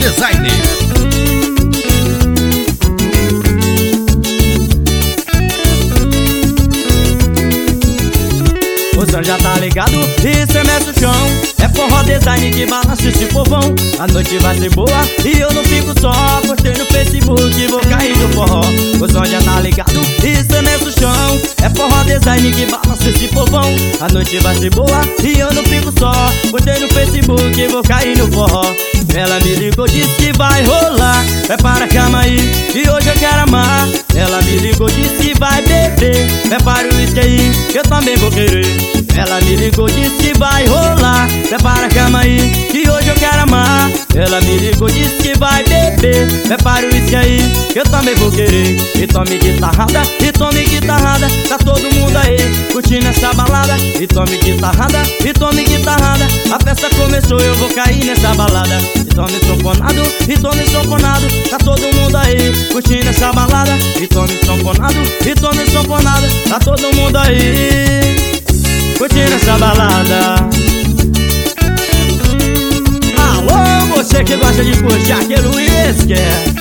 Design. O som já tá ligado e estremece o chão. É forró design que balança esse povão. A noite vai ser boa e eu não fico só. Postei no Facebook e vou cair no forró. O som já tá ligado e estremece o chão. É forró design que balança esse povão. A noite vai ser boa e eu não fico só. Postei no Facebook e vou cair no forró. Ela me ligou, disse que vai rolar. Prepara a cama aí, que hoje eu quero amar. Ela me ligou, disse que vai beber. Prepara o uísque aí, que eu também vou querer. Ela me ligou, disse que vai rolar. Prepara a cama aí, que hoje eu quero amar. Ela me ligou, disse que vai beber. Prepara o uísque aí, que eu também vou querer. E tome guitarrada, e tome guitarrada. Tá todo mundo aí, curtindo essa balada. E tome guitarrada, e tome guitarrada. A festa começou, eu vou cair nessa balada. E tome sanfonado, e tome sanfonado. Tá todo mundo aí, curtindo essa balada. E tome sanfonado, e tome sanfonado. Tá todo mundo aí, curtindo essa balada. Alô, você que gosta de curtir aquele uísque.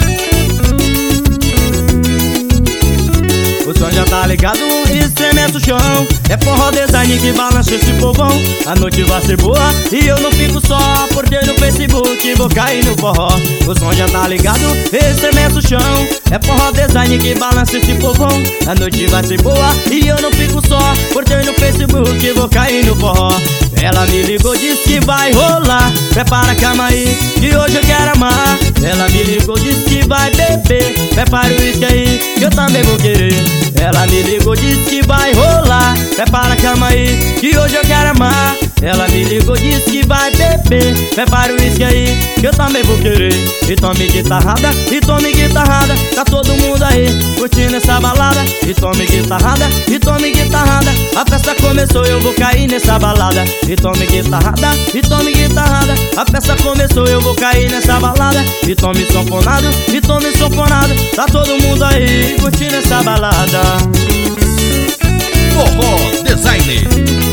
O som já tá ligado e estremece o chão. É forró design que balança esse povão. A noite vai ser boa e eu não fico só. Postei no Facebook e vou cair no forró. O som já tá ligado e estremece o chão. É forró design que balança esse povão. A noite vai ser boa e eu não fico só. Postei no Facebook e vou cair no forró. Ela me ligou, disse que vai rolar. Prepara a cama aí, que hoje eu quero amar. Ela me ligou, disse que vai beber. Prepara o uísque aí, que eu também vou querer. Ela me ligou, disse que vai rolar. Prepara a cama aí, que hoje eu quero amar. Ela me ligou, disse que vai beber. Prepara o uísque aí, que eu também vou querer. E tome guitarrada, e tome guitarrada. Tá todo mundo aí, curtindo essa balada. E tome guitarrada, e tome guitarrada. A festa começou, eu vou cair nessa balada. E tome guitarrada, e tome guitarrada. A festa começou, eu vou cair nessa balada. E tome sanfonado, e tome sanfonado. Tá todo mundo aí, curtindo essa balada. Forró Design.